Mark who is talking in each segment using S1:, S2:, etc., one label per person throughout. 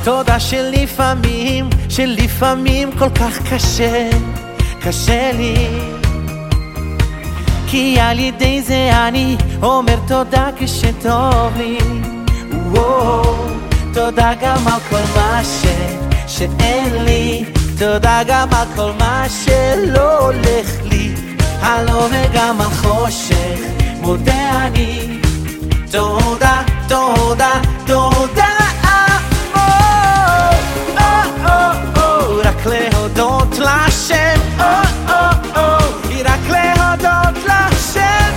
S1: תודה שלפעמים כל כך קשה לי, כי על ידי זה אני אומר תודה כשטוב לי. תודה גם על כל מה שאין לי, תודה גם על כל מה שלא הולך לי, הלא וגם על חושך מודה אני. תודה, תודה, תודה, רק להודות לשם, רק להודות לשם,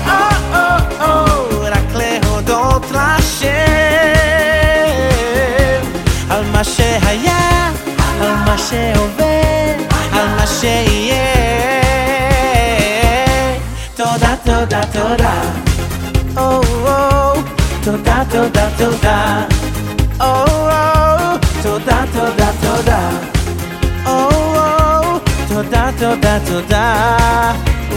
S1: רק להודות לשם על מה שהיה, על מה שהווה, על מה שיהיה. תודה, תודה, תודה, תודה, תודה, תודה, תודה, תודה, תודה, תודה, תודה, תודה.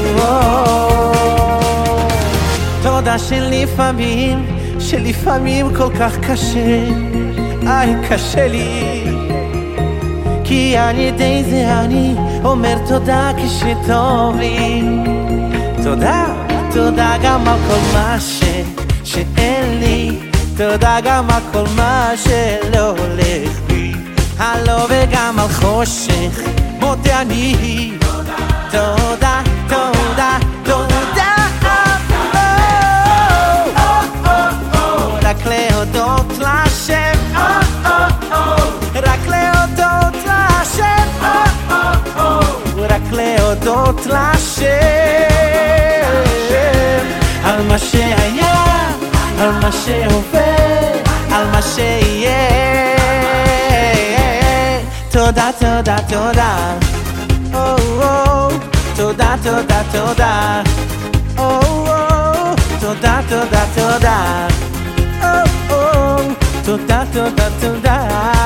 S1: תודה שלפעמים כל כך קשה לי, כי על ידי זה אני אומר תודה כשטוב לי. תודה, תודה גם על כל מה שאין לי, תודה גם על כל מה שלא הולך לי, הלא וגם על חושך מודה אני. תודה, תודה, תודה, רק להודות לשם, רק להודות לשם, רק להודות לשם על מה שהיה, על מה שהווה, על מה שיהיה. תודה, תודה, תודה, תודה, תודה, תודה, תודה, תודה, תודה, תודה, תודה, תודה.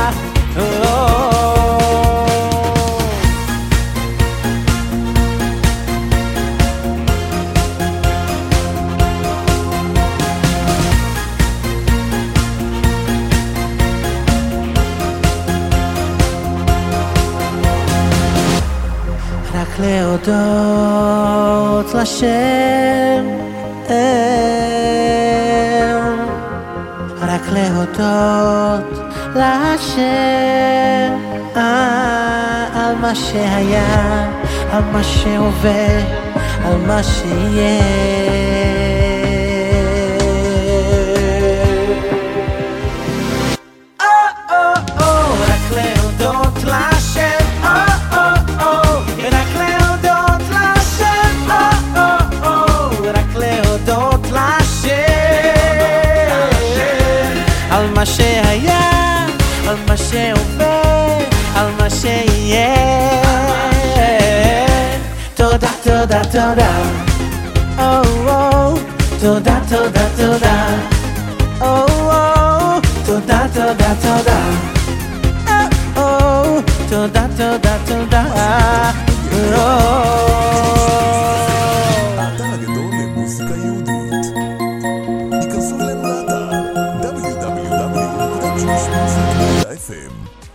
S1: רק להודות לשם, רק להודות לשם על מה שהיה, על מה שהווה, על מה שיהיה. רק להודות לשם, רק להודות לשם, רק להודות לשם על מה שהיה, על מה שהווה, על מה שיהיה. תודה, תודה, תודה, תודה, תודה, תודה, תודה, תודה, תודה, תודה, תודה, תודה.
S2: האתר הגדול למוזיקה יהודית. היכנסו אלינו לאתר www.jushmusic.fm